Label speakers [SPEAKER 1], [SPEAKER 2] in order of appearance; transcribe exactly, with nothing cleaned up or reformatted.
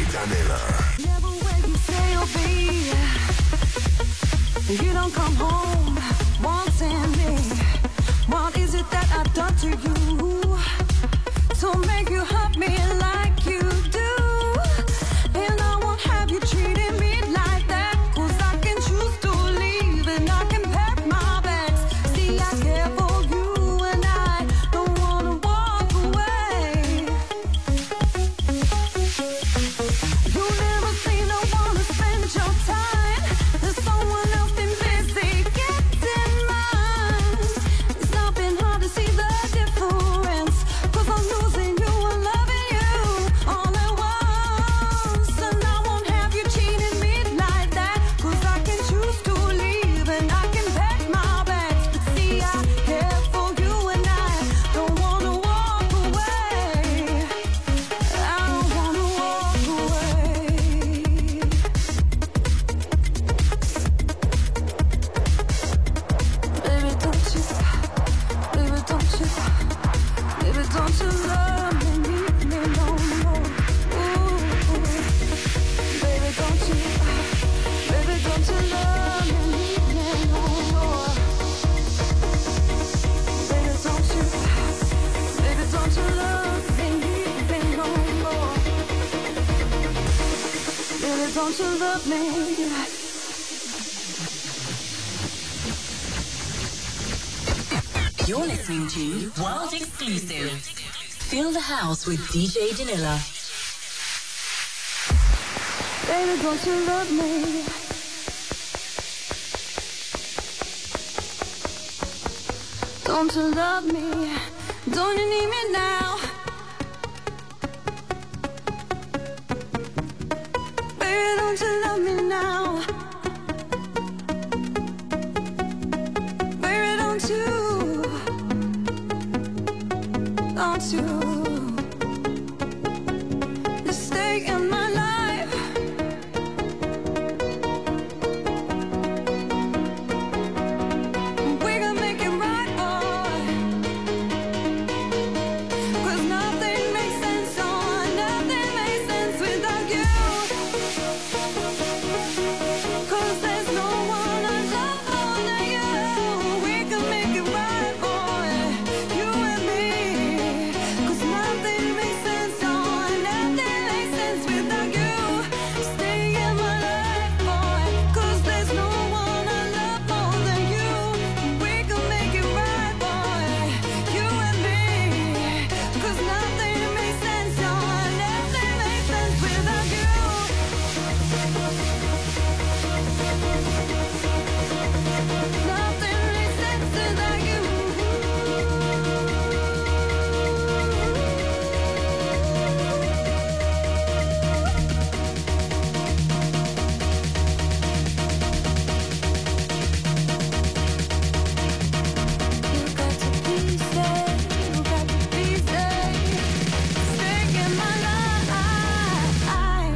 [SPEAKER 1] Danila.
[SPEAKER 2] Never where you say you'll be. You don't come home wanting me. What is it that I've done to you to make you hurt me like you do? And I won't have you treating me like that, 'cause I can choose to leave and I can pack my bags. See, I care for you and I don't wanna walk away. You never seem to wanna spend your time. There's someone else been busy getting mine. It's not been hard to see the difference, 'cause I'm losing you and loving you all at once. And I won't have you cheating me like that, 'cause I can choose to leave and I can pack my bags. But see, I care for you and I don't wanna walk away. I don't wanna walk away. Baby, don't you, baby, don't you, baby, don't you love me, need me no more. Ooh, baby, don't you, baby, don't you love me, need me no more. Baby, don't you, baby, don't you love me, need me no more. Baby, don't you love me?
[SPEAKER 3] You're listening to World Exclusive. Feel the house with D J Danila.
[SPEAKER 2] Baby, don't you love me? Don't you love me? Don't you need me now? Baby, don't you love me now? Baby, don't you? Don't you?